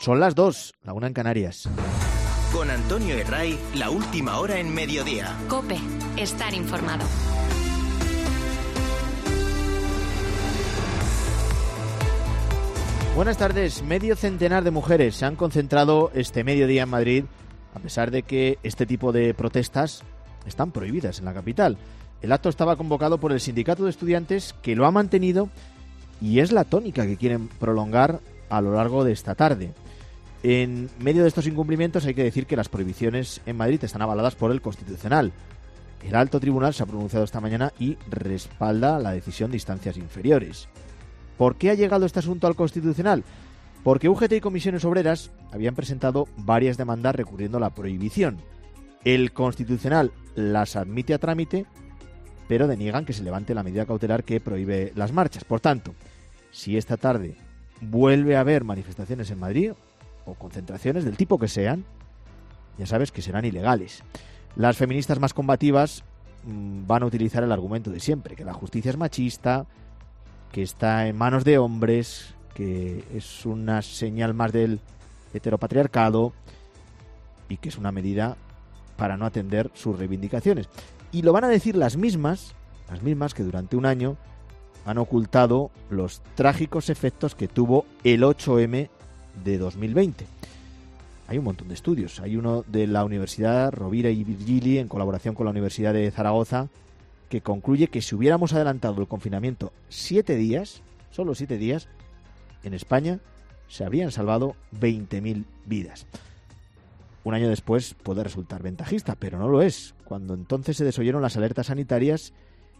Son las 2, la 1 en Canarias. Con Antonio Herray, la última hora en Mediodía. COPE, estar informado. Buenas tardes. Medio centenar de mujeres se han concentrado este mediodía en Madrid, a pesar de que este tipo de protestas están prohibidas en la capital. El acto estaba convocado por el Sindicato de Estudiantes, que lo ha mantenido y es la tónica que quieren prolongar a lo largo de esta tarde. En medio de estos incumplimientos hay que decir que las prohibiciones en Madrid están avaladas por el Constitucional. El Alto Tribunal se ha pronunciado esta mañana y respalda la decisión de instancias inferiores. ¿Por qué ha llegado este asunto al Constitucional? Porque UGT y Comisiones Obreras habían presentado varias demandas recurriendo a la prohibición. El Constitucional las admite a trámite, pero deniegan que se levante la medida cautelar que prohíbe las marchas. Por tanto, si esta tarde vuelve a haber manifestaciones en Madrid o concentraciones del tipo que sean, ya sabes que serán ilegales. Las feministas más combativas van a utilizar el argumento de siempre, que la justicia es machista, que está en manos de hombres, que es una señal más del heteropatriarcado y que es una medida para no atender sus reivindicaciones. Y lo van a decir las mismas que durante un año han ocultado los trágicos efectos que tuvo el 8M de 2020. Hay un montón de estudios. Hay uno de la Universidad Rovira y Virgili, en colaboración con la Universidad de Zaragoza, que concluye que si hubiéramos adelantado el confinamiento 7 días, solo 7 días, en España se habrían salvado 20.000 vidas. Un año después puede resultar ventajista, pero no lo es. Cuando entonces se desoyeron las alertas sanitarias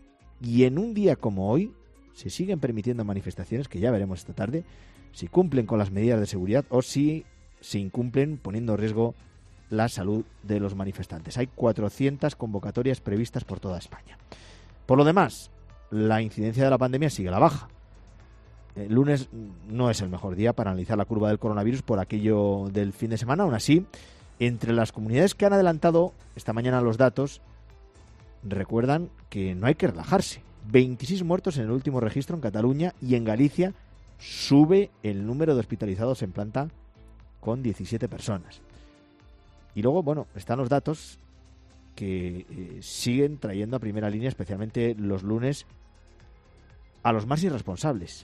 y en un día como hoy se siguen permitiendo manifestaciones, que ya veremos esta tarde, si cumplen con las medidas de seguridad o si se incumplen poniendo en riesgo la salud de los manifestantes. Hay 400 convocatorias previstas por toda España. Por lo demás, la incidencia de la pandemia sigue a la baja. El lunes no es el mejor día para analizar la curva del coronavirus por aquello del fin de semana. Aún así, entre las comunidades que han adelantado esta mañana los datos, recuerdan que no hay que relajarse. 26 muertos en el último registro en Cataluña, y en Galicia sube el número de hospitalizados en planta con 17 personas. Y luego, bueno, están los datos que siguen trayendo a primera línea, especialmente los lunes, a los más irresponsables.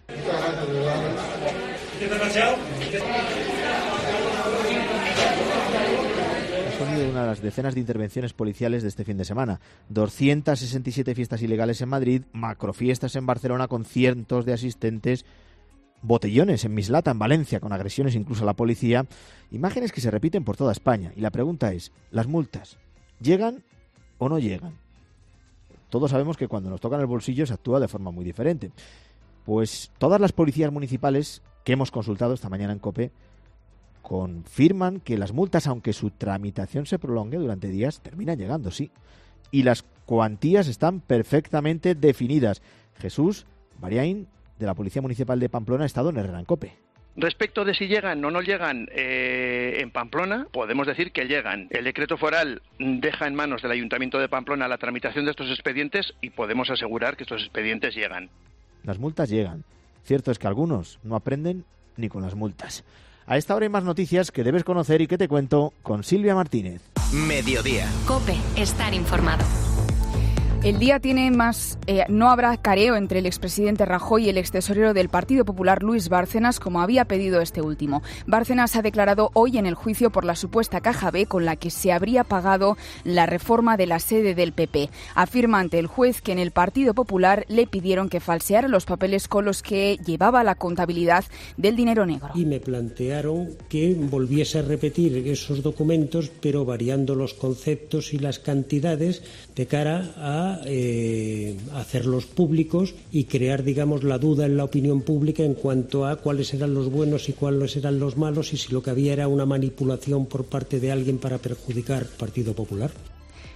Ha sonido una de las decenas de intervenciones policiales de este fin de semana. 267 fiestas ilegales en Madrid, macrofiestas en Barcelona con cientos de asistentes, botellones en Mislata, en Valencia, con agresiones incluso a la policía. Imágenes que se repiten por toda España. Y la pregunta es, ¿las multas llegan o no llegan? Todos sabemos que cuando nos tocan el bolsillo se actúa de forma muy diferente. Pues todas las policías municipales que hemos consultado esta mañana en COPE confirman que las multas, aunque su tramitación se prolongue durante días, terminan llegando, sí. Y las cuantías están perfectamente definidas. Jesús Bariain, de la Policía Municipal de Pamplona, ha estado en Herrera en COPE. Respecto de si llegan o no llegan en Pamplona, podemos decir que llegan. El decreto foral deja en manos del Ayuntamiento de Pamplona la tramitación de estos expedientes y podemos asegurar que estos expedientes llegan. Las multas llegan. Cierto es que algunos no aprenden ni con las multas. A esta hora hay más noticias que debes conocer y que te cuento con Silvia Martínez. Mediodía. COPE, estar informado. El día tiene más... no habrá careo entre el expresidente Rajoy y el extesorero del Partido Popular, Luis Bárcenas, como había pedido este último. Bárcenas ha declarado hoy en el juicio por la supuesta caja B con la que se habría pagado la reforma de la sede del PP. Afirma ante el juez que en el Partido Popular le pidieron que falseara los papeles con los que llevaba la contabilidad del dinero negro. Y me plantearon que volviese a repetir esos documentos, pero variando los conceptos y las cantidades de cara a hacerlos públicos y crear, digamos, la duda en la opinión pública en cuanto a cuáles eran los buenos y cuáles eran los malos y si lo que había era una manipulación por parte de alguien para perjudicar al Partido Popular.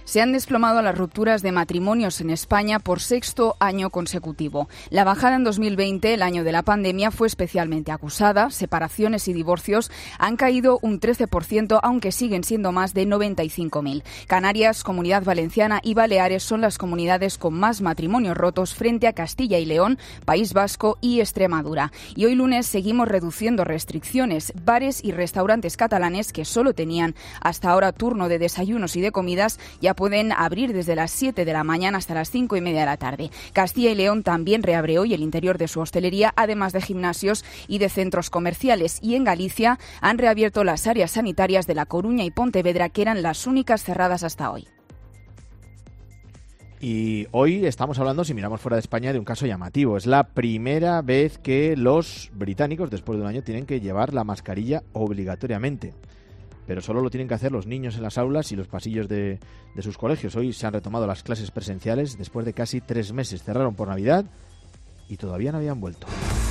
Se han desplomado las rupturas de matrimonios en España por 6º año consecutivo. La bajada en 2020, el año de la pandemia, fue especialmente acusada. Separaciones y divorcios han caído un 13%, aunque siguen siendo más de 95.000. Canarias, Comunidad Valenciana y Baleares son las comunidades con más matrimonios rotos frente a Castilla y León, País Vasco y Extremadura. Y hoy lunes seguimos reduciendo restricciones. Bares y restaurantes catalanes que solo tenían hasta ahora turno de desayunos y de comidas ya pueden abrir desde las 7 de la mañana hasta las 5:30 de la tarde. Castilla y León también reabre hoy el interior de su hostelería, además de gimnasios y de centros comerciales. Y en Galicia han reabierto las áreas sanitarias de La Coruña y Pontevedra, que eran las únicas cerradas hasta hoy. Y hoy estamos hablando, si miramos fuera de España, de un caso llamativo. Es la primera vez que los británicos, después de un año, tienen que llevar la mascarilla obligatoriamente. Pero solo lo tienen que hacer los niños en las aulas y los pasillos de sus colegios. Hoy se han retomado las clases presenciales después de casi 3 meses. Cerraron por Navidad y todavía no habían vuelto.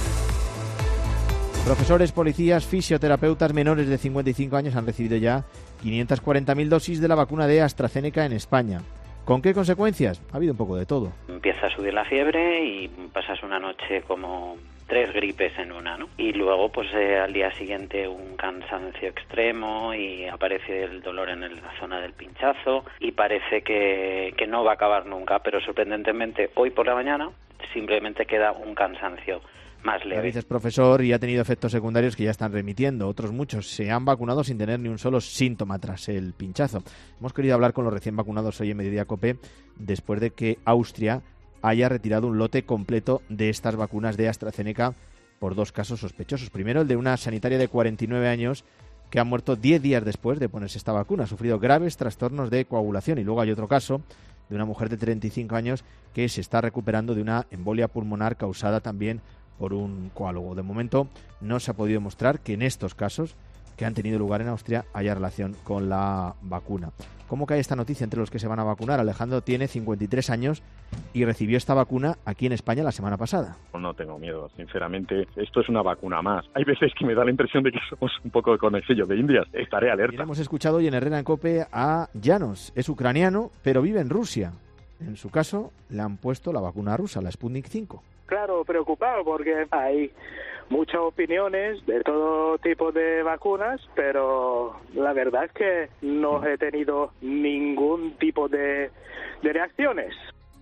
Profesores, policías, fisioterapeutas menores de 55 años han recibido ya 540.000 dosis de la vacuna de AstraZeneca en España. ¿Con qué consecuencias? Ha habido un poco de todo. Empieza a subir la fiebre y pasas una noche como 3 gripes en una, ¿no? Y luego, pues al día siguiente un cansancio extremo y aparece el dolor en la zona del pinchazo y parece que no va a acabar nunca, pero sorprendentemente hoy por la mañana simplemente queda un cansancio más leve. David es profesor y ha tenido efectos secundarios que ya están remitiendo. Otros muchos se han vacunado sin tener ni un solo síntoma tras el pinchazo. Hemos querido hablar con los recién vacunados hoy en Mediodía COPE después de que Austria haya retirado un lote completo de estas vacunas de AstraZeneca por 2 casos sospechosos. Primero, el de una sanitaria de 49 años que ha muerto 10 días después de ponerse esta vacuna. Ha sufrido graves trastornos de coagulación. Y luego hay otro caso de una mujer de 35 años que se está recuperando de una embolia pulmonar causada también por un coágulo. De momento no se ha podido demostrar que en estos casos que han tenido lugar en Austria haya relación con la vacuna. ¿Cómo cae esta noticia entre los que se van a vacunar? Alejandro tiene 53 años y recibió esta vacuna aquí en España la semana pasada. No tengo miedo, sinceramente. Esto es una vacuna más. Hay veces que me da la impresión de que somos un poco conejillos de Indias. Estaré alerta. Y hemos escuchado hoy en Herrera en COPE a Llanos. Es ucraniano, pero vive en Rusia. En su caso, le han puesto la vacuna rusa, la Sputnik 5. Claro, preocupado porque hay muchas opiniones de todo tipo de vacunas, pero la verdad es que no he tenido ningún tipo de reacciones.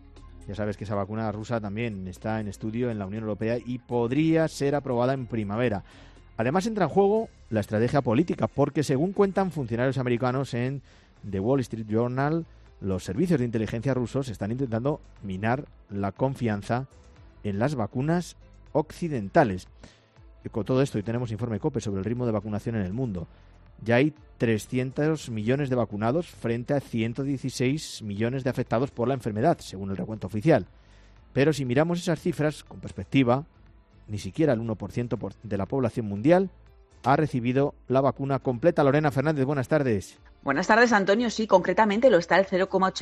Ya sabes que esa vacuna rusa también está en estudio en la Unión Europea y podría ser aprobada en primavera. Además entra en juego la estrategia política, porque según cuentan funcionarios americanos en The Wall Street Journal, los servicios de inteligencia rusos están intentando minar la confianza en las vacunas occidentales. Y con todo esto, hoy tenemos informe COPE sobre el ritmo de vacunación en el mundo. Ya hay 300 millones de vacunados frente a 116 millones de afectados por la enfermedad, según el recuento oficial. Pero si miramos esas cifras con perspectiva, ni siquiera el 1% de la población mundial ha recibido la vacuna completa. Lorena Fernández, buenas tardes. Buenas tardes, Antonio. Sí, concretamente lo está el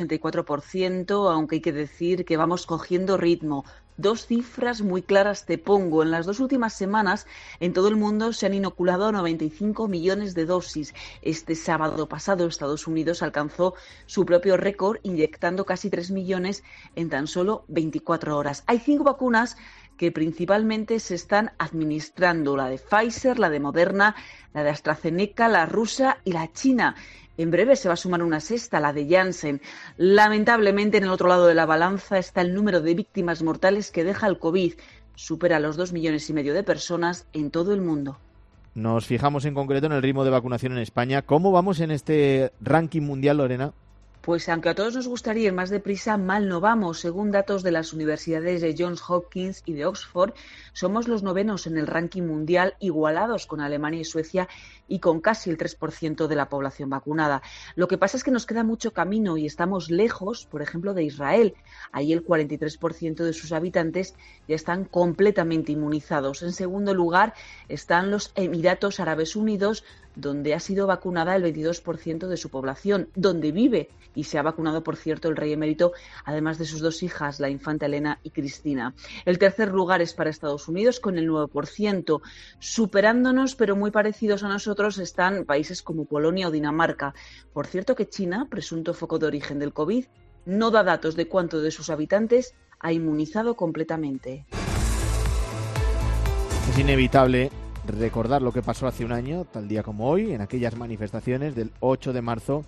0,84%, aunque hay que decir que vamos cogiendo ritmo. 2 cifras muy claras te pongo. En las 2 últimas semanas, en todo el mundo se han inoculado 95 millones de dosis. Este sábado pasado, Estados Unidos alcanzó su propio récord, inyectando casi 3 millones en tan solo 24 horas. Hay 5 vacunas que principalmente se están administrando, la de Pfizer, la de Moderna, la de AstraZeneca, la rusa y la china. En breve se va a sumar una 6ª, la de Janssen. Lamentablemente, en el otro lado de la balanza está el número de víctimas mortales que deja el COVID. Supera los 2,5 millones de personas en todo el mundo. Nos fijamos en concreto en el ritmo de vacunación en España. ¿Cómo vamos en este ranking mundial, Lorena? Pues aunque a todos nos gustaría ir más deprisa, mal no vamos. Según datos de las universidades de Johns Hopkins y de Oxford, somos los 9º en el ranking mundial, igualados con Alemania y Suecia y con casi el 3% de la población vacunada. Lo que pasa es que nos queda mucho camino y estamos lejos, por ejemplo, de Israel. Ahí el 43% de sus habitantes ya están completamente inmunizados. En segundo lugar están los Emiratos Árabes Unidos, donde ha sido vacunada el 22% de su población, donde vive y se ha vacunado, por cierto, el rey emérito, además de sus 2 hijas, la infanta Elena y Cristina. El tercer lugar es para Estados Unidos, con el 9%, superándonos, pero muy parecidos a nosotros otros están países como Polonia o Dinamarca. Por cierto que China, presunto foco de origen del COVID, no da datos de cuánto de sus habitantes ha inmunizado completamente. Es inevitable recordar lo que pasó hace un año, tal día como hoy, en aquellas manifestaciones del 8 de marzo,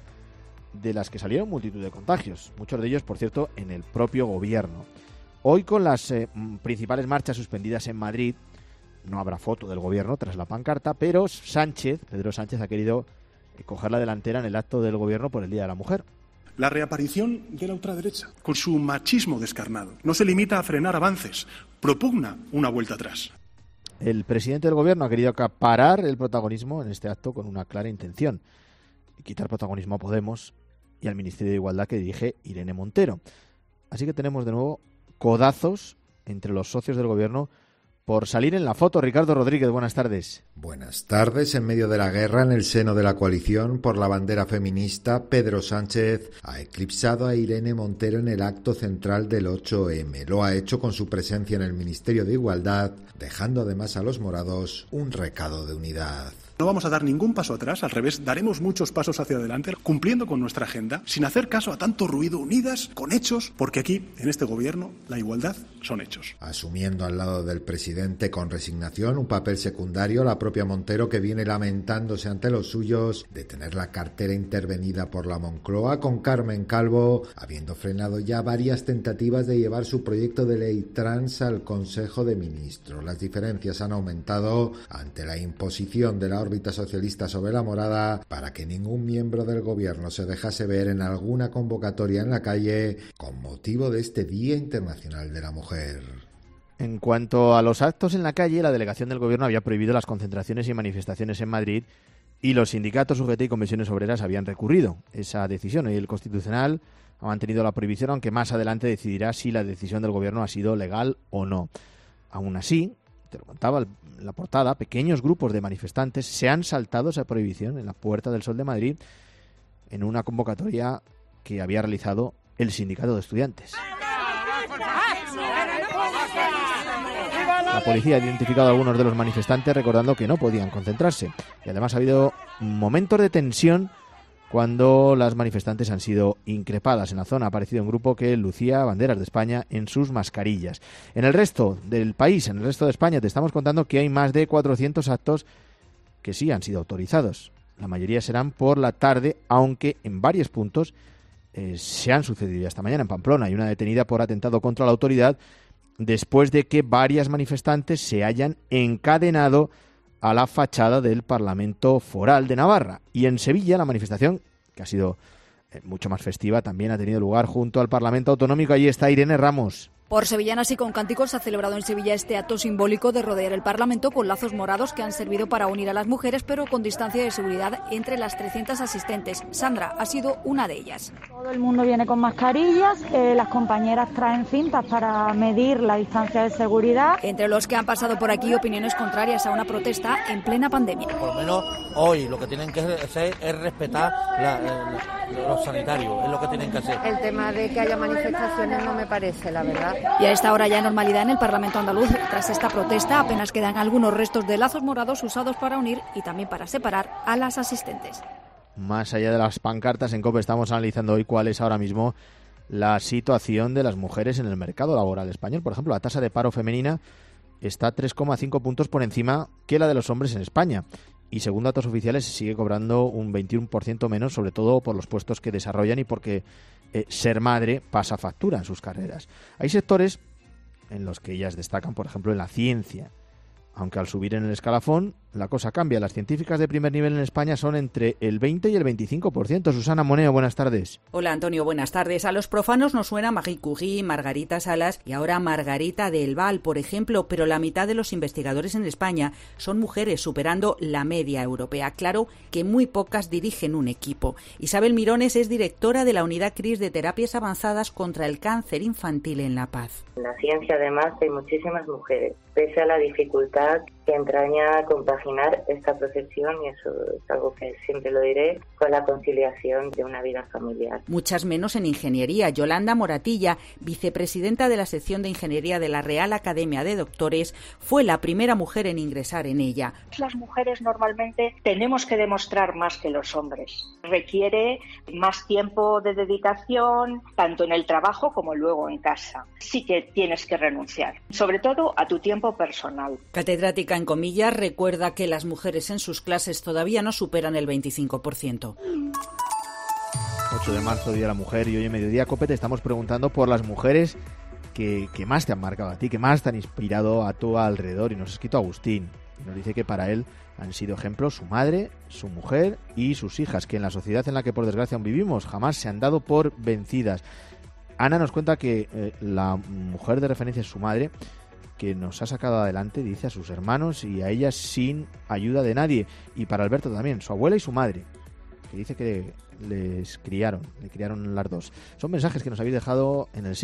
de las que salieron multitud de contagios, muchos de ellos, por cierto, en el propio gobierno. Hoy, con las principales marchas suspendidas en Madrid, no habrá foto del gobierno tras la pancarta, pero Pedro Sánchez ha querido coger la delantera en el acto del gobierno por el Día de la Mujer. La reaparición de la ultraderecha, con su machismo descarnado, no se limita a frenar avances, propugna una vuelta atrás. El presidente del gobierno ha querido acaparar el protagonismo en este acto con una clara intención: quitar protagonismo a Podemos y al Ministerio de Igualdad que dirige Irene Montero. Así que tenemos de nuevo codazos entre los socios del gobierno por salir en la foto. Ricardo Rodríguez, buenas tardes. Buenas tardes. En medio de la guerra en el seno de la coalición por la bandera feminista, Pedro Sánchez ha eclipsado a Irene Montero en el acto central del 8M. Lo ha hecho con su presencia en el Ministerio de Igualdad, dejando además a los morados un recado de unidad. No vamos a dar ningún paso atrás, al revés, daremos muchos pasos hacia adelante, cumpliendo con nuestra agenda, sin hacer caso a tanto ruido, unidas, con hechos, porque aquí, en este gobierno, la igualdad son hechos. Asumiendo al lado del presidente con resignación un papel secundario, la propia Montero, que viene lamentándose ante los suyos de tener la cartera intervenida por la Moncloa, con Carmen Calvo, habiendo frenado ya varias tentativas de llevar su proyecto de ley trans al Consejo de Ministros. Las diferencias han aumentado ante la imposición de la órbita socialista sobre la morada para que ningún miembro del gobierno se dejase ver en alguna convocatoria en la calle con motivo de este Día Internacional de la Mujer. En cuanto a los actos en la calle, la delegación del gobierno había prohibido las concentraciones y manifestaciones en Madrid y los sindicatos UGT y comisiones obreras habían recurrido esa decisión. Y el Constitucional ha mantenido la prohibición, aunque más adelante decidirá si la decisión del gobierno ha sido legal o no. Aún así, te lo contaba en la portada, pequeños grupos de manifestantes se han saltado esa prohibición en la Puerta del Sol de Madrid en una convocatoria que había realizado el Sindicato de Estudiantes. La policía ha identificado a algunos de los manifestantes recordando que no podían concentrarse. Y además ha habido momentos de tensión cuando las manifestantes han sido increpadas. En la zona ha aparecido un grupo que lucía banderas de España en sus mascarillas. En el resto del país, en el resto de España, te estamos contando que hay más de 400 actos que sí han sido autorizados. La mayoría serán por la tarde, aunque en varios puntos se han sucedido ya esta mañana. En Pamplona hay una detenida por atentado contra la autoridad después de que varias manifestantes se hayan encadenado a la fachada del Parlamento Foral de Navarra. Y en Sevilla la manifestación, que ha sido mucho más festiva, también ha tenido lugar junto al Parlamento Autonómico. Allí está Irene Ramos. Por sevillanas y con cánticos se ha celebrado en Sevilla este acto simbólico de rodear el Parlamento con lazos morados que han servido para unir a las mujeres, pero con distancia de seguridad entre las 300 asistentes. Sandra ha sido una de ellas. Todo el mundo viene con mascarillas, las compañeras traen cintas para medir la distancia de seguridad. Entre los que han pasado por aquí, opiniones contrarias a una protesta en plena pandemia. Por lo menos hoy lo que tienen que hacer es respetar los sanitarios, es lo que tienen que hacer. El tema de que haya manifestaciones no me parece, la verdad. Y a esta hora ya hay normalidad en el Parlamento andaluz. Tras esta protesta apenas quedan algunos restos de lazos morados usados para unir y también para separar a las asistentes. Más allá de las pancartas, en COPE estamos analizando hoy cuál es ahora mismo la situación de las mujeres en el mercado laboral español. Por ejemplo, la tasa de paro femenina está 3,5 puntos por encima que la de los hombres en España. Y según datos oficiales se sigue cobrando un 21% menos, sobre todo por los puestos que desarrollan y porque ser madre pasa factura en sus carreras. Hay sectores en los que ellas destacan, por ejemplo, en la ciencia. Aunque al subir en el escalafón la cosa cambia. Las científicas de primer nivel en España son entre el 20 y el 25%. Susana Moneo, buenas tardes. Hola Antonio, buenas tardes. A los profanos nos suena Marie Curie, Margarita Salas y ahora Margarita del Val, por ejemplo, pero la mitad de los investigadores en España son mujeres, superando la media europea. Claro que muy pocas dirigen un equipo. Isabel Mirones es directora de la Unidad CRIS de Terapias Avanzadas contra el Cáncer Infantil en La Paz. En la ciencia, además, hay muchísimas mujeres. Pese a la dificultad que entraña compaginar esta profesión, y eso es algo que siempre lo diré, con la conciliación de una vida familiar. Muchas menos en ingeniería. Yolanda Moratilla, vicepresidenta de la sección de ingeniería de la Real Academia de Doctores, fue la primera mujer en ingresar en ella. Las mujeres normalmente tenemos que demostrar más que los hombres. Requiere más tiempo de dedicación, tanto en el trabajo como luego en casa. Sí que tienes que renunciar, sobre todo a tu tiempo personal. Catedrática en comillas, recuerda que las mujeres en sus clases todavía no superan el 25%. 8 de marzo, Día de la Mujer, y hoy en Mediodía Cope te estamos preguntando por las mujeres que más te han marcado a ti, que más te han inspirado a tu alrededor. Y nos ha escrito Agustín, y nos dice que para él han sido ejemplos su madre, su mujer y sus hijas, que en la sociedad en la que por desgracia aún vivimos jamás se han dado por vencidas. Ana nos cuenta que la mujer de referencia es su madre, que nos ha sacado adelante, dice, a sus hermanos y a ella sin ayuda de nadie. Y para Alberto también, su abuela y su madre, que dice que le criaron las dos. Son mensajes que nos habéis dejado en el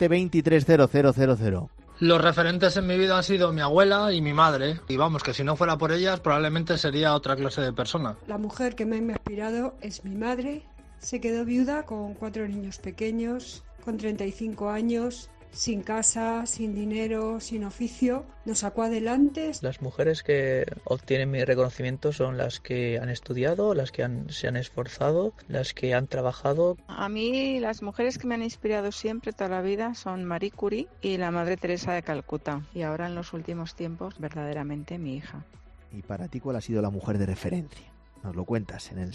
637-230000. Los referentes en mi vida han sido mi abuela y mi madre. Y vamos, que si no fuera por ellas, probablemente sería otra clase de persona. La mujer que más me ha inspirado es mi madre. Se quedó viuda con 4 niños pequeños, con 35 años, sin casa, sin dinero, sin oficio. Nos sacó adelante. Las mujeres que obtienen mi reconocimiento son las que han estudiado, las que se han esforzado, las que han trabajado. A mí las mujeres que me han inspirado siempre, toda la vida, son Marie Curie y la Madre Teresa de Calcuta. Y ahora en los últimos tiempos, verdaderamente mi hija. ¿Y para ti cuál ha sido la mujer de referencia? Nos lo cuentas en el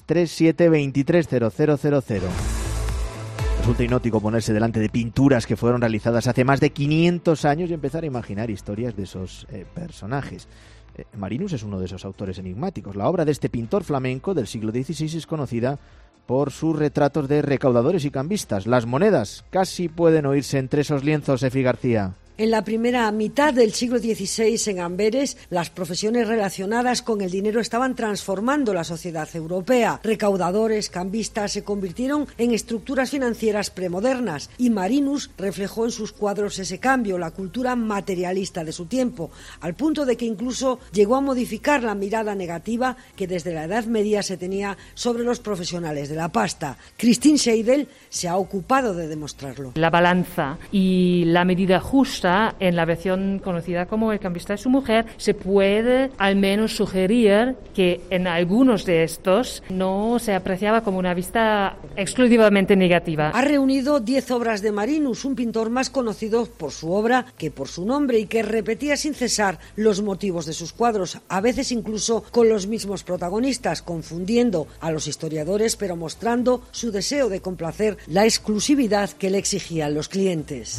637-230000. Resulta hipnótico ponerse delante de pinturas que fueron realizadas hace más de 500 años y empezar a imaginar historias de esos personajes. Marinus es uno de esos autores enigmáticos. La obra de este pintor flamenco del siglo XVI es conocida por sus retratos de recaudadores y cambistas. Las monedas casi pueden oírse entre esos lienzos, Efi García. En la primera mitad del siglo XVI en Amberes, las profesiones relacionadas con el dinero estaban transformando la sociedad europea. Recaudadores, cambistas se convirtieron en estructuras financieras premodernas y Marinus reflejó en sus cuadros ese cambio, la cultura materialista de su tiempo, al punto de que incluso llegó a modificar la mirada negativa que desde la Edad Media se tenía sobre los profesionales de la pasta. Christine Seidel se ha ocupado de demostrarlo. La balanza y la medida justa en la versión conocida como El cambista y su mujer, se puede al menos sugerir que en algunos de estos no se apreciaba como una vista exclusivamente negativa. Ha reunido 10 obras de Marinus, un pintor más conocido por su obra que por su nombre y que repetía sin cesar los motivos de sus cuadros, a veces incluso con los mismos protagonistas, confundiendo a los historiadores pero mostrando su deseo de complacer la exclusividad que le exigían los clientes.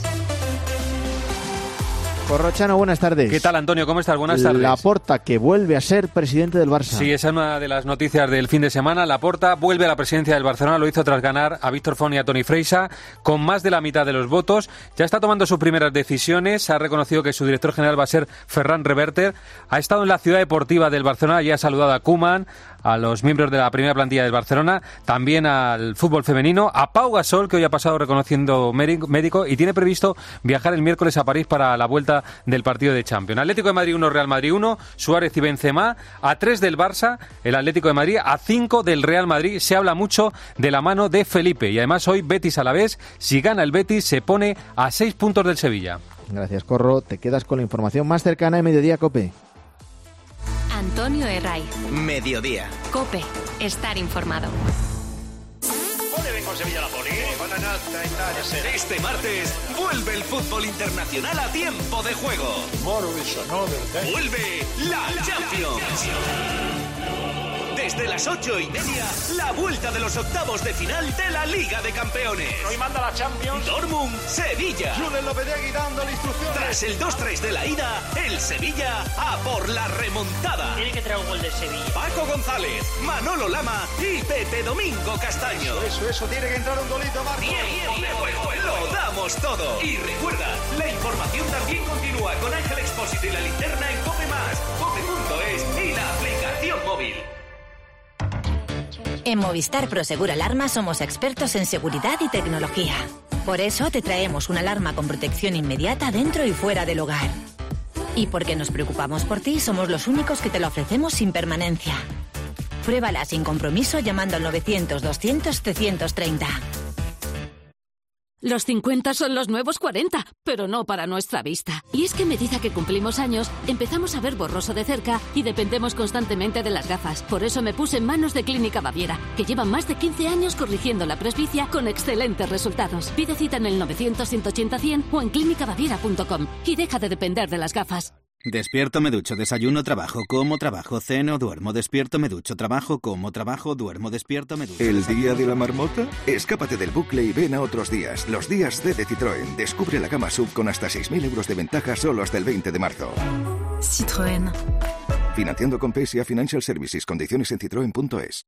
Corrochano, buenas tardes. ¿Qué tal, Antonio? ¿Cómo estás? Buenas tardes. Laporta, que vuelve a ser presidente del Barça. Sí, esa es una de las noticias del fin de semana. Laporta vuelve a la presidencia del Barcelona, lo hizo tras ganar a Víctor Font y a Toni Freixa con más de la mitad de los votos. Ya está tomando sus primeras decisiones, ha reconocido que su director general va a ser Ferran Reverter. Ha estado en la ciudad deportiva del Barcelona y ha saludado a Koeman, a los miembros de la primera plantilla del Barcelona, también al fútbol femenino, a Pau Gasol, que hoy ha pasado reconociendo médico y tiene previsto viajar el miércoles a París para la vuelta del partido de Champions. Atlético de Madrid 1, Real Madrid 1, Suárez y Benzema, a 3 del Barça, el Atlético de Madrid, a 5 del Real Madrid. Se habla mucho de la mano de Felipe y además hoy Betis Alavés, si gana el Betis se pone a 6 puntos del Sevilla. Gracias, Corro. Te quedas con la información más cercana de Mediodía Cope. Antonio Herray. Mediodía. Cope. Estar informado. Sevilla la pone. Este martes vuelve el fútbol internacional a tiempo de juego. Vuelve la Champions. Desde las 8:30, la vuelta de los octavos de final de la Liga de Campeones. Hoy manda la Champions. Dortmund, Sevilla. Julen Lopetegui dando la instrucción. Tras el 2-3 de la ida, el Sevilla a por la remontada. Tiene que traer un gol del Sevilla. Paco González, Manolo Lama y Pepe Domingo Castaño. Eso, tiene que entrar un golito, Marco. Tiempo de juego, lo damos todo. Y recuerda, la información también continúa con Ángel Expósito y la linterna en Cope+, cope.es y la aplicación móvil. En Movistar Prosegur Alarma somos expertos en seguridad y tecnología. Por eso te traemos una alarma con protección inmediata dentro y fuera del hogar. Y porque nos preocupamos por ti, somos los únicos que te lo ofrecemos sin permanencia. Pruébala sin compromiso llamando al 900-200-330. Los 50 son los nuevos 40, pero no para nuestra vista. Y es que a medida que cumplimos años, empezamos a ver borroso de cerca y dependemos constantemente de las gafas. Por eso me puse en manos de Clínica Baviera, que lleva más de 15 años corrigiendo la presbicia con excelentes resultados. Pide cita en el 900-180-100 o en clínicabaviera.com y deja de depender de las gafas. Despierto, me ducho, desayuno, trabajo, como, trabajo, ceno, duermo, despierto, me ducho, trabajo, como, trabajo, duermo, despierto, me ducho. ¿El día de la marmota? Escápate del bucle y ven a otros días. Los días de Citroën. Descubre la gama SUV con hasta 6.000 euros de ventaja solo hasta el 20 de marzo. Citroën. Financiando con PSA Financial Services. Condiciones en citroen.es.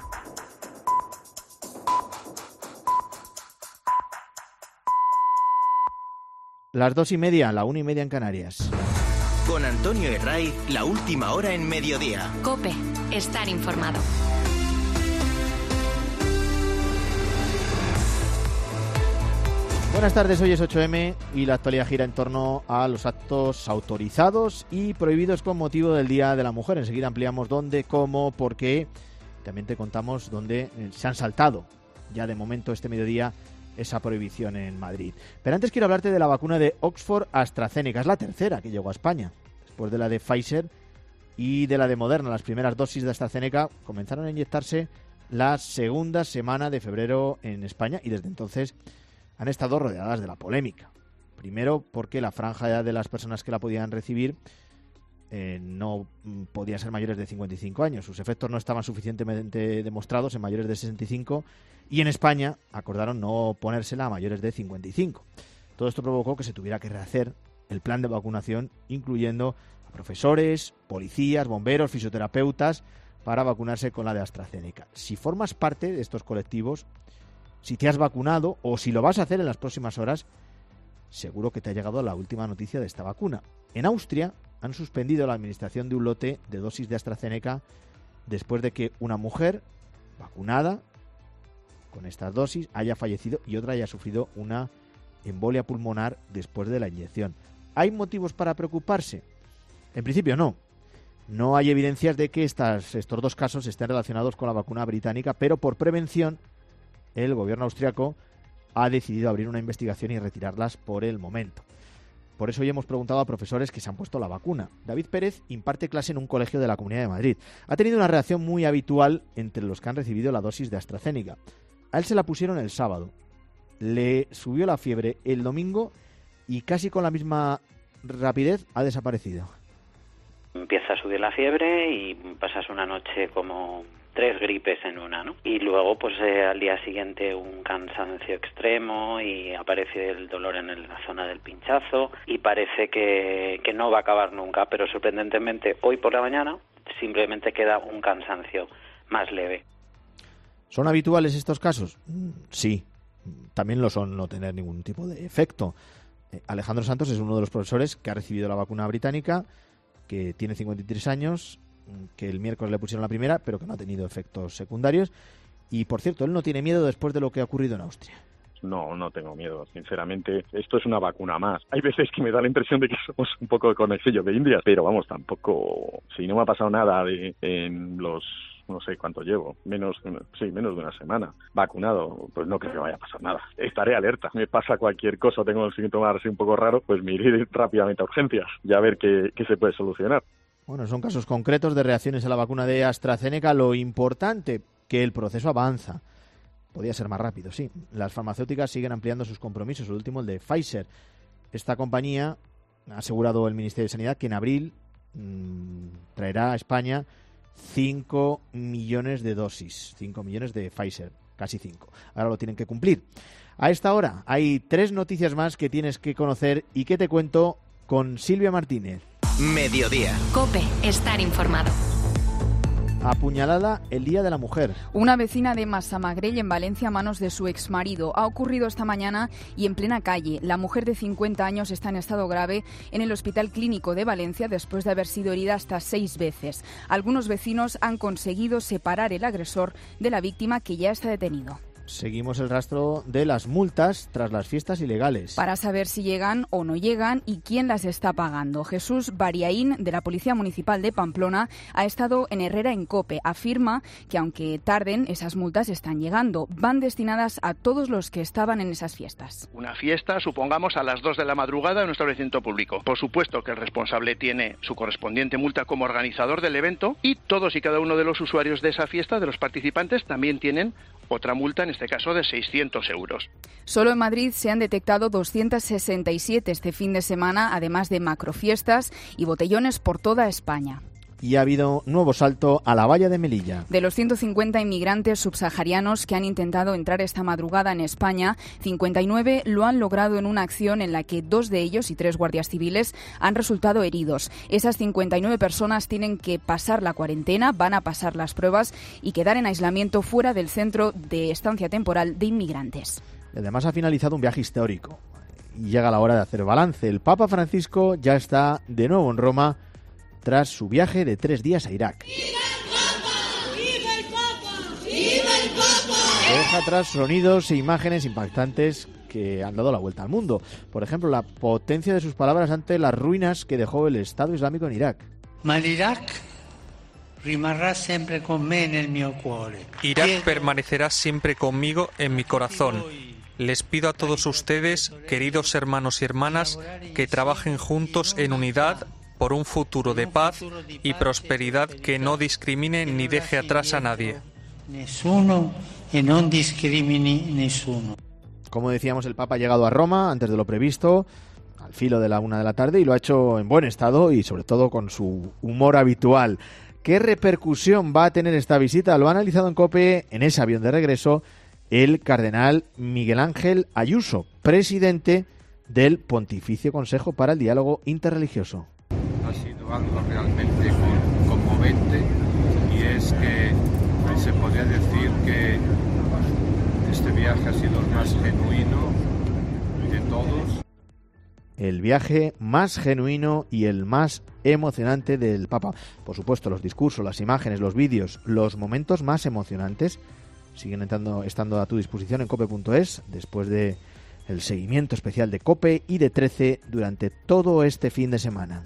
Las 2:30, la 1:30 en Canarias. Con Antonio Herray, la última hora en mediodía. COPE, estar informado. Buenas tardes, hoy es 8M y la actualidad gira en torno a los actos autorizados y prohibidos con motivo del Día de la Mujer. Enseguida ampliamos dónde, cómo, por qué. También te contamos dónde se han saltado ya de momento este mediodía esa prohibición en Madrid. Pero antes quiero hablarte de la vacuna de Oxford AstraZeneca. Es la tercera que llegó a España, después de la de Pfizer y de la de Moderna. Las primeras dosis de AstraZeneca comenzaron a inyectarse la segunda semana de febrero en España y desde entonces han estado rodeadas de la polémica. Primero porque la franja de edad de las personas que la podían recibir no podían ser mayores de 55 años. Sus efectos no estaban suficientemente demostrados en mayores de 65 y en España acordaron no ponérsela a mayores de 55. Todo esto provocó que se tuviera que rehacer el plan de vacunación, incluyendo a profesores, policías, bomberos, fisioterapeutas, para vacunarse con la de AstraZeneca. Si formas parte de estos colectivos, si te has vacunado o si lo vas a hacer en las próximas horas, seguro que te ha llegado la última noticia de esta vacuna. En Austria han suspendido la administración de un lote de dosis de AstraZeneca después de que una mujer vacunada con estas dosis haya fallecido y otra haya sufrido una embolia pulmonar después de la inyección. ¿Hay motivos para preocuparse? En principio no. No hay evidencias de que estos dos casos estén relacionados con la vacuna británica, pero por prevención el gobierno austriaco ha decidido abrir una investigación y retirarlas por el momento. Por eso hoy hemos preguntado a profesores que se han puesto la vacuna. David Pérez imparte clase en un colegio de la Comunidad de Madrid. Ha tenido una reacción muy habitual entre los que han recibido la dosis de AstraZeneca. A él se la pusieron el sábado, le subió la fiebre el domingo y casi con la misma rapidez ha desaparecido. Empieza a subir la fiebre y pasas una noche como 3 gripes en una, ¿no? Y luego, pues al día siguiente un cansancio extremo y aparece el dolor en la zona del pinchazo y parece que no va a acabar nunca, pero sorprendentemente hoy por la mañana simplemente queda un cansancio más leve. ¿Son habituales estos casos? Sí, también lo son no tener ningún tipo de efecto. Alejandro Santos es uno de los profesores que ha recibido la vacuna británica, que tiene 53 años, que el miércoles le pusieron la primera, pero que no ha tenido efectos secundarios. Y, por cierto, él no tiene miedo después de lo que ha ocurrido en Austria. No tengo miedo, sinceramente. Esto es una vacuna más. Hay veces que me da la impresión de que somos un poco de conejillos de Indias, pero vamos, tampoco... Si no me ha pasado nada en los... no sé cuánto llevo, menos de una semana vacunado, pues no creo que vaya a pasar nada. Estaré alerta. Me pasa cualquier cosa, tengo síntomas así un poco raros, pues me iré rápidamente a urgencias y a ver qué se puede solucionar. Bueno, son casos concretos de reacciones a la vacuna de AstraZeneca. Lo importante, que el proceso avanza. Podría ser más rápido, sí. Las farmacéuticas siguen ampliando sus compromisos, el último el de Pfizer. Esta compañía ha asegurado el Ministerio de Sanidad que en abril traerá a España 5 millones de dosis, 5 millones de Pfizer, casi 5. Ahora lo tienen que cumplir. A esta hora hay 3 noticias más que tienes que conocer y que te cuento con Silvia Martínez. Mediodía. COPE, estar informado. Apuñalada el Día de la Mujer. Una vecina de Massamagrell, en Valencia, a manos de su exmarido. Ha ocurrido esta mañana y en plena calle. La mujer de 50 años está en estado grave en el Hospital Clínico de Valencia después de haber sido herida hasta 6 veces. Algunos vecinos han conseguido separar el agresor de la víctima, que ya está detenido. seguimos el rastro de las multas tras las fiestas ilegales. Para saber si llegan o no llegan y quién las está pagando. Jesús Bariaín, de la Policía Municipal de Pamplona, ha estado en Herrera en COPE. Afirma que aunque tarden, esas multas están llegando. Van destinadas a todos los que estaban en esas fiestas. Una fiesta, supongamos, a las 2 de la madrugada en un establecimiento público. Por supuesto que el responsable tiene su correspondiente multa como organizador del evento y todos y cada uno de los usuarios de esa fiesta, de los participantes, también tienen otra multa, en este caso de 600 euros. Solo en Madrid se han detectado 267 este fin de semana, además de macrofiestas y botellones por toda España. Y ha habido nuevo salto a la valla de Melilla. De los 150 inmigrantes subsaharianos que han intentado entrar esta madrugada en España, 59 lo han logrado en una acción en la que 2 de ellos y 3 guardias civiles han resultado heridos. Esas 59 personas tienen que pasar la cuarentena, van a pasar las pruebas y quedar en aislamiento fuera del centro de estancia temporal de inmigrantes. Además ha finalizado un viaje histórico y llega la hora de hacer balance. El Papa Francisco ya está de nuevo en Roma tras su viaje de 3 días a Irak. ¡Viva el Papa! ¡Viva el Papa! ¡Viva el Papa! Deja atrás sonidos e imágenes impactantes que han dado la vuelta al mundo. Por ejemplo, la potencia de sus palabras ante las ruinas que dejó el Estado Islámico en Irak. Ma l'Iraq rimarrà sempre con me nel mio cuore. Irak permanecerá siempre conmigo en mi corazón. Les pido a todos ustedes, queridos hermanos y hermanas, que trabajen juntos en unidad por un futuro de paz y prosperidad que no discrimine ni deje atrás a nadie. Nessuno e non discrimini nessuno. Como decíamos, el Papa ha llegado a Roma antes de lo previsto, al filo de la 1 de la tarde, y lo ha hecho en buen estado y sobre todo con su humor habitual. ¿Qué repercusión va a tener esta visita? Lo ha analizado en COPE, en ese avión de regreso, el cardenal Miguel Ángel Ayuso, presidente del Pontificio Consejo para el Diálogo Interreligioso. Ha sido algo realmente conmovente y es que se podría decir que este viaje ha sido el más genuino de todos. El viaje más genuino y el más emocionante del Papa. Por supuesto, los discursos, las imágenes, los vídeos, los momentos más emocionantes siguen estando a tu disposición en cope.es después de el seguimiento especial de COPE y de 13 durante todo este fin de semana.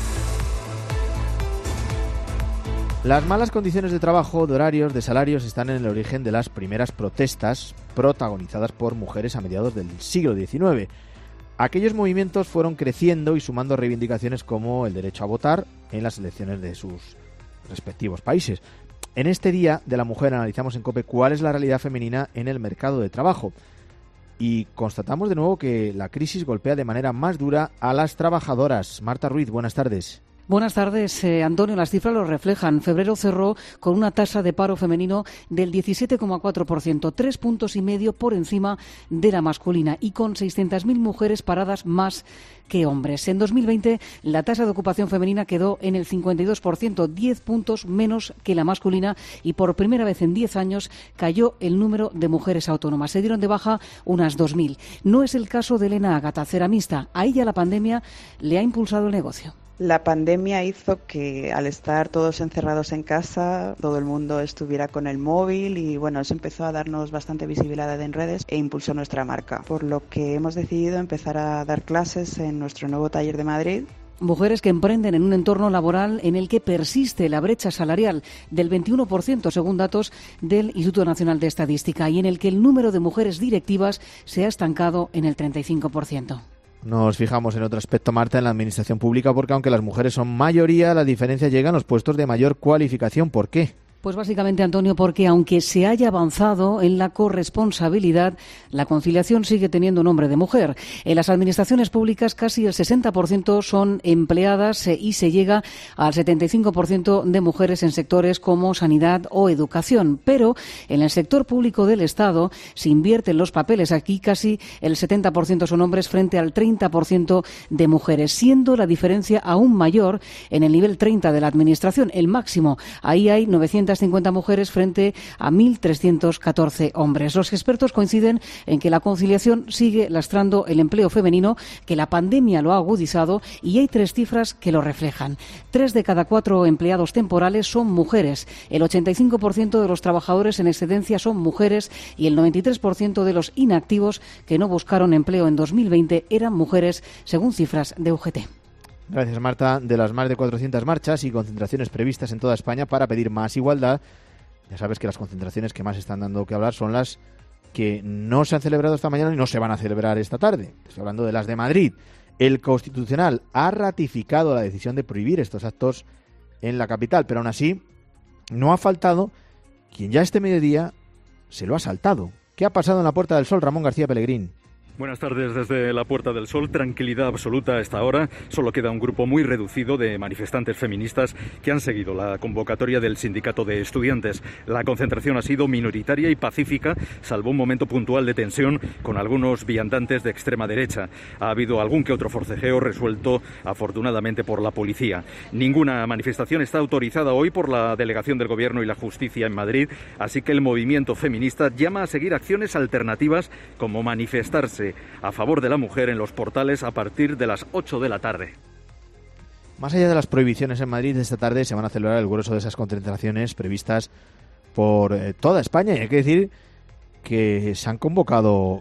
Las malas condiciones de trabajo, de horarios, de salarios están en el origen de las primeras protestas protagonizadas por mujeres a mediados del siglo XIX. Aquellos movimientos fueron creciendo y sumando reivindicaciones como el derecho a votar en las elecciones de sus respectivos países. En este Día de la Mujer analizamos en COPE cuál es la realidad femenina en el mercado de trabajo. Y constatamos de nuevo que la crisis golpea de manera más dura a las trabajadoras. Marta Ruiz, buenas tardes. Buenas tardes, Antonio. Las cifras lo reflejan. Febrero cerró con una tasa de paro femenino del 17,4%, 3,5 puntos por encima de la masculina y con 600.000 mujeres paradas más que hombres. En 2020, la tasa de ocupación femenina quedó en el 52%, 10 puntos menos que la masculina y por primera vez en 10 años cayó el número de mujeres autónomas. Se dieron de baja unas 2.000. No es el caso de Elena Agata, ceramista. A ella la pandemia le ha impulsado el negocio. La pandemia hizo que al estar todos encerrados en casa, todo el mundo estuviera con el móvil y bueno, eso empezó a darnos bastante visibilidad en redes e impulsó nuestra marca, por lo que hemos decidido empezar a dar clases en nuestro nuevo taller de Madrid. Mujeres que emprenden en un entorno laboral en el que persiste la brecha salarial del 21% según datos del Instituto Nacional de Estadística y en el que el número de mujeres directivas se ha estancado en el 35%. Nos fijamos en otro aspecto, Marta, en la administración pública, porque aunque las mujeres son mayoría, la diferencia llega en los puestos de mayor cualificación. ¿Por qué? Pues básicamente, Antonio, porque aunque se haya avanzado en la corresponsabilidad, la conciliación sigue teniendo nombre de mujer. En las administraciones públicas casi el 60% son empleadas y se llega al 75% de mujeres en sectores como sanidad o educación. Pero en el sector público del Estado se invierten los papeles. Aquí casi el 70% son hombres frente al 30% de mujeres, siendo la diferencia aún mayor en el nivel 30 de la administración, el máximo. Ahí hay 900 650 mujeres frente a 1.314 hombres. Los expertos coinciden en que la conciliación sigue lastrando el empleo femenino, que la pandemia lo ha agudizado y hay 3 cifras que lo reflejan. 3 de cada 4 empleados temporales son mujeres, el 85% de los trabajadores en excedencia son mujeres y el 93% de los inactivos que no buscaron empleo en 2020 eran mujeres, según cifras de UGT. Gracias, Marta. De las más de 400 marchas y concentraciones previstas en toda España para pedir más igualdad, ya sabes que las concentraciones que más están dando que hablar son las que no se han celebrado esta mañana y no se van a celebrar esta tarde. Estoy hablando de las de Madrid. El Constitucional ha ratificado la decisión de prohibir estos actos en la capital, pero aún así no ha faltado quien ya este mediodía se lo ha saltado. ¿Qué ha pasado en la Puerta del Sol, Ramón García Pellegrín? Buenas tardes desde la Puerta del Sol. Tranquilidad absoluta a esta hora. Solo queda un grupo muy reducido de manifestantes feministas que han seguido la convocatoria del Sindicato de Estudiantes. La concentración ha sido minoritaria y pacífica, salvo un momento puntual de tensión con algunos viandantes de extrema derecha. Ha habido algún que otro forcejeo resuelto afortunadamente por la policía. Ninguna manifestación está autorizada hoy por la Delegación del Gobierno y la Justicia en Madrid, así que el movimiento feminista llama a seguir acciones alternativas como manifestarse a favor de la mujer en los portales a partir de las 8 de la tarde. Más allá de las prohibiciones en Madrid, esta tarde se van a celebrar el grueso de esas concentraciones previstas por toda España. Y hay que decir que se han convocado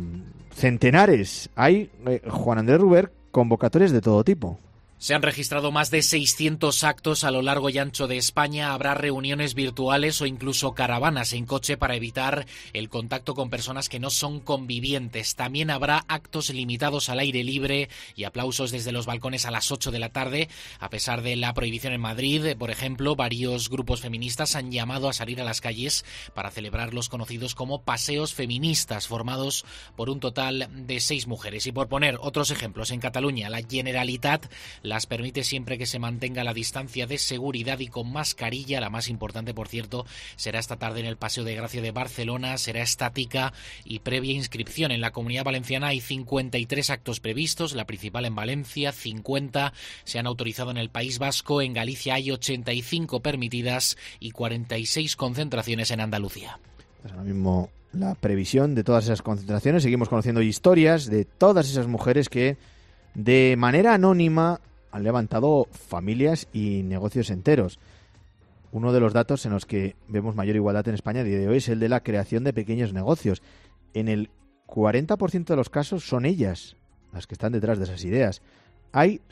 centenares. Hay, Juan Andrés Ruber, convocatorias de todo tipo. Se han registrado más de 600 actos a lo largo y ancho de España. Habrá reuniones virtuales o incluso caravanas en coche para evitar el contacto con personas que no son convivientes. También habrá actos limitados al aire libre y aplausos desde los balcones a las 8 de la tarde. A pesar de la prohibición en Madrid, por ejemplo, varios grupos feministas han llamado a salir a las calles para celebrar los conocidos como paseos feministas, formados por un total de 6 mujeres. Y por poner otros ejemplos, en Cataluña, la Generalitat las permite siempre que se mantenga la distancia de seguridad y con mascarilla. La más importante, por cierto, será esta tarde en el Paseo de Gracia de Barcelona. Será estática y previa inscripción. En la Comunidad Valenciana hay 53 actos previstos, la principal en Valencia, 50 se han autorizado en el País Vasco. En Galicia hay 85 permitidas y 46 concentraciones en Andalucía. Pues ahora mismo la previsión de todas esas concentraciones. Seguimos conociendo historias de todas esas mujeres que de manera anónima han levantado familias y negocios enteros. Uno de los datos en los que vemos mayor igualdad en España a día de hoy es el de la creación de pequeños negocios. En el 40% de los casos son ellas las que están detrás de esas ideas. Hay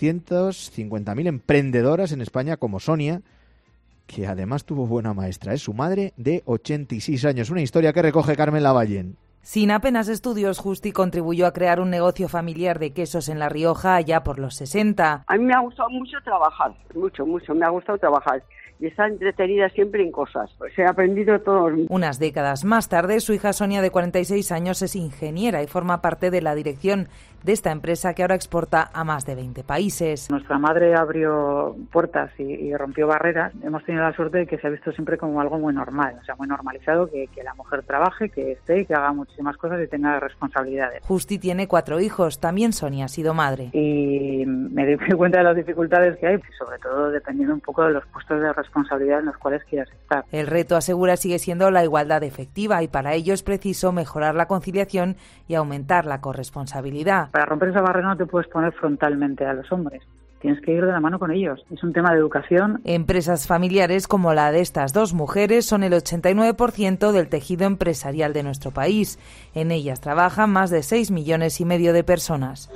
650.000 emprendedoras en España como Sonia, que además tuvo buena maestra. Es su madre de 86 años. Una historia que recoge Carmen Lavallén. Sin apenas estudios, Justi contribuyó a crear un negocio familiar de quesos en La Rioja allá por los 60. A mí me ha gustado mucho trabajar, mucho, me ha gustado trabajar. Y está entretenida siempre en cosas. Pues he aprendido todo. Unas décadas más tarde, su hija Sonia, de 46 años, es ingeniera y forma parte de la dirección de esta empresa que ahora exporta a más de 20 países. Nuestra madre abrió puertas y rompió barreras. Hemos tenido la suerte de que se ha visto siempre como algo muy normal, o sea, muy normalizado, que la mujer trabaje, que esté, que haga muchísimas cosas y tenga responsabilidades. Justi tiene 4 hijos, también Sonia ha sido madre. Y me di cuenta de las dificultades que hay, sobre todo dependiendo un poco de los puestos de responsabilidad en los cuales quieras estar. El reto, asegura, sigue siendo la igualdad efectiva y para ello es preciso mejorar la conciliación y aumentar la corresponsabilidad. Para romper esa barrera no te puedes poner frontalmente a los hombres. Tienes que ir de la mano con ellos. Es un tema de educación. Empresas familiares como la de estas 2 mujeres son el 89% del tejido empresarial de nuestro país. En ellas trabajan más de 6,5 millones de personas.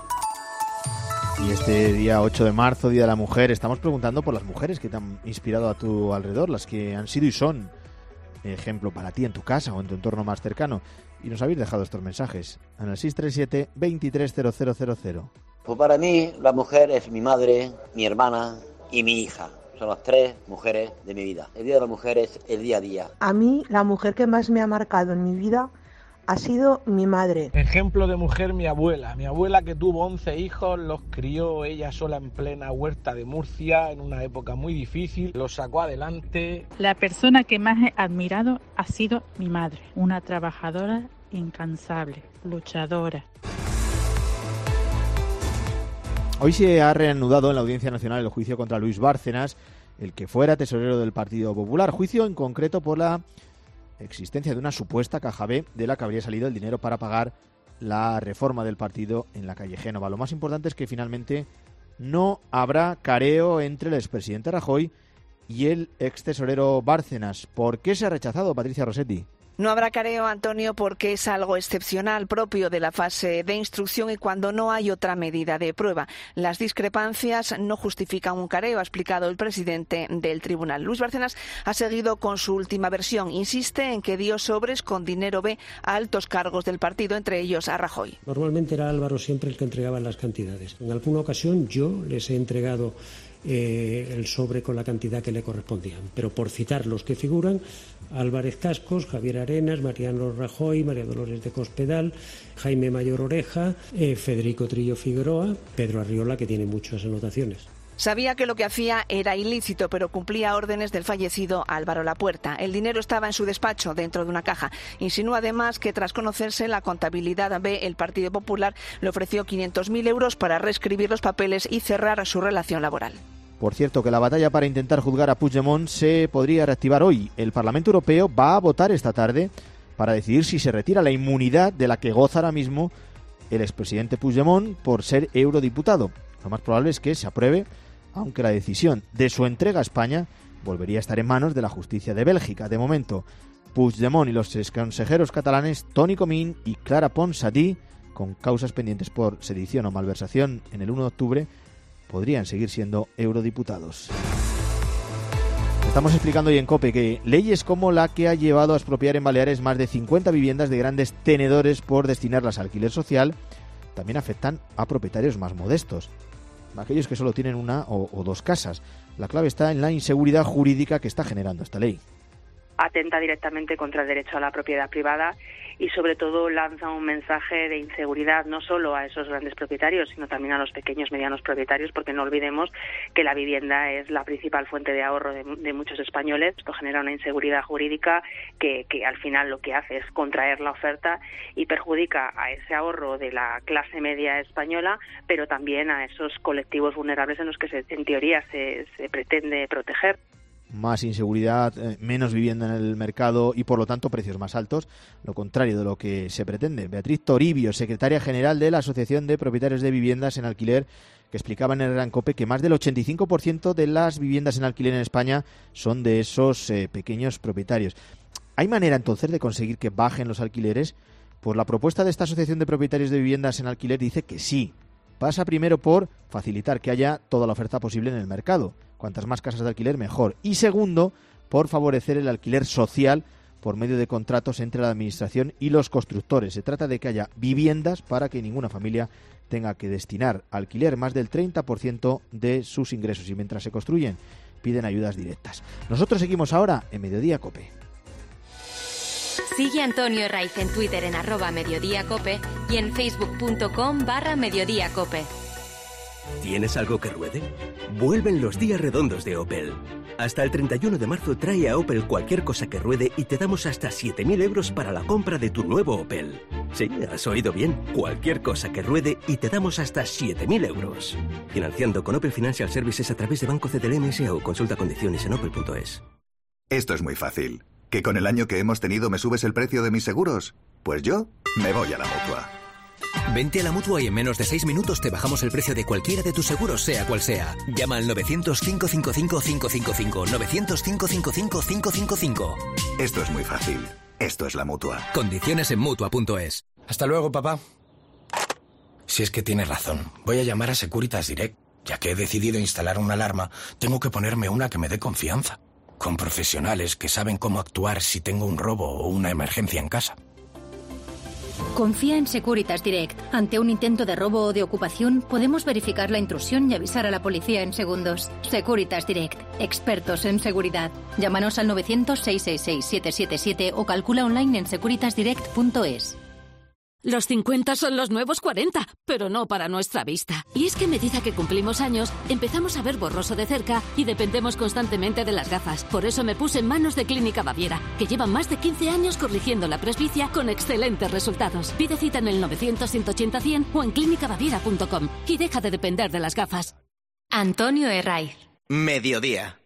Y este día 8 de marzo, Día de la Mujer, estamos preguntando por las mujeres que te han inspirado a tu alrededor, las que han sido y son ejemplo para ti en tu casa o en tu entorno más cercano. Y nos habéis dejado estos mensajes en el 637 230000. Pues para mí la mujer es mi madre, mi hermana y mi hija. Son las 3 mujeres de mi vida. El Día de la Mujer es el día a día. A mí la mujer que más me ha marcado en mi vida ha sido mi madre. Ejemplo de mujer, mi abuela que tuvo 11 hijos, los crió ella sola en plena huerta de Murcia en una época muy difícil, los sacó adelante. La persona que más he admirado ha sido mi madre, una trabajadora incansable, luchadora. Hoy se ha reanudado en la Audiencia Nacional el juicio contra Luis Bárcenas, el que fuera tesorero del Partido Popular. Juicio en concreto por la existencia de una supuesta caja B de la que habría salido el dinero para pagar la reforma del partido en la calle Génova. Lo más importante es que finalmente no habrá careo entre el expresidente Rajoy y el ex tesorero Bárcenas. ¿Por qué se ha rechazado, Patricia Rossetti? No habrá careo, Antonio, porque es algo excepcional, propio de la fase de instrucción y cuando no hay otra medida de prueba. Las discrepancias no justifican un careo, ha explicado el presidente del tribunal. Luis Bárcenas ha seguido con su última versión. Insiste en que dio sobres con dinero B a altos cargos del partido, entre ellos a Rajoy. Normalmente era Álvaro siempre el que entregaba las cantidades. En alguna ocasión yo les he entregado el sobre con la cantidad que le correspondían. Pero por citar los que figuran: Álvarez Cascos, Javier Arenas, Mariano Rajoy, María Dolores de Cospedal, Jaime Mayor Oreja, Federico Trillo Figueroa, Pedro Arriola, que tiene muchas anotaciones. Sabía que lo que hacía era ilícito, pero cumplía órdenes del fallecido Álvaro Lapuerta. El dinero estaba en su despacho, dentro de una caja. Insinúa además que tras conocerse la contabilidad B, el Partido Popular le ofreció 500.000 euros para reescribir los papeles y cerrar su relación laboral. Por cierto, que la batalla para intentar juzgar a Puigdemont se podría reactivar hoy. El Parlamento Europeo va a votar esta tarde para decidir si se retira la inmunidad de la que goza ahora mismo el expresidente Puigdemont por ser eurodiputado. Lo más probable es que se apruebe, aunque la decisión de su entrega a España volvería a estar en manos de la justicia de Bélgica. De momento, Puigdemont y los exconsejeros catalanes Toni Comín y Clara Ponsatí, con causas pendientes por sedición o malversación en el 1 de octubre, podrían seguir siendo eurodiputados. Estamos explicando hoy en COPE que leyes como la que ha llevado a expropiar en Baleares más de 50 viviendas de grandes tenedores por destinarlas a alquiler social también afectan a propietarios más modestos, aquellos que solo tienen una o dos casas. La clave está en la inseguridad jurídica que está generando esta ley. Atenta directamente contra el derecho a la propiedad privada y sobre todo lanza un mensaje de inseguridad no solo a esos grandes propietarios, sino también a los pequeños, medianos propietarios, porque no olvidemos que la vivienda es la principal fuente de ahorro de muchos españoles. Esto genera una inseguridad jurídica que al final lo que hace es contraer la oferta y perjudica a ese ahorro de la clase media española, pero también a esos colectivos vulnerables en los que en teoría se pretende proteger. Más inseguridad, menos vivienda en el mercado y por lo tanto precios más altos, lo contrario de lo que se pretende. Beatriz Toribio, secretaria general de la Asociación de Propietarios de Viviendas en Alquiler, que explicaba en el Gran COPE que más del 85% de las viviendas en alquiler en España son de esos pequeños propietarios. ¿Hay manera entonces de conseguir que bajen los alquileres? Pues la propuesta de esta Asociación de Propietarios de Viviendas en Alquiler dice que sí. Pasa primero por facilitar que haya toda la oferta posible en el mercado. Cuantas más casas de alquiler, mejor. Y segundo, por favorecer el alquiler social por medio de contratos entre la Administración y los constructores. Se trata de que haya viviendas para que ninguna familia tenga que destinar a alquiler más del 30% de sus ingresos. Y mientras se construyen, piden ayudas directas. Nosotros seguimos ahora en Mediodía COPE. Sigue a Antonio Herraiz en Twitter en @mediodíacope y en facebook.com/mediodíacope. ¿Tienes algo que ruede? Vuelven los días redondos de Opel. Hasta el 31 de marzo trae a Opel cualquier cosa que ruede y te damos hasta 7.000 euros para la compra de tu nuevo Opel. Sí, has oído bien. Cualquier cosa que ruede y te damos hasta 7.000 euros. Financiando con Opel Financial Services a través de Banco CTLM o consulta condiciones en opel.es. Esto es muy fácil. ¿Que con el año que hemos tenido me subes el precio de mis seguros? Pues yo me voy a la Mutua. Vente a la Mutua y en menos de 6 minutos te bajamos el precio de cualquiera de tus seguros, sea cual sea. Llama al 900-555-555. 900-555-555. Esto es muy fácil. Esto es la Mutua. Condiciones en Mutua.es. Hasta luego, papá. Si es que tienes razón, voy a llamar a Securitas Direct. Ya que he decidido instalar una alarma, tengo que ponerme una que me dé confianza. Con profesionales que saben cómo actuar si tengo un robo o una emergencia en casa. Confía en Securitas Direct. Ante un intento de robo o de ocupación, podemos verificar la intrusión y avisar a la policía en segundos. Securitas Direct. Expertos en seguridad. Llámanos al 900-666-777 o calcula online en securitasdirect.es. Los 50 son los nuevos 40, pero no para nuestra vista. Y es que a medida que cumplimos años, empezamos a ver borroso de cerca y dependemos constantemente de las gafas. Por eso me puse en manos de Clínica Baviera, que llevan más de 15 años corrigiendo la presbicia con excelentes resultados. Pide cita en el 900-180-100 o en clínicabaviera.com y deja de depender de las gafas. Antonio Herraiz. Mediodía.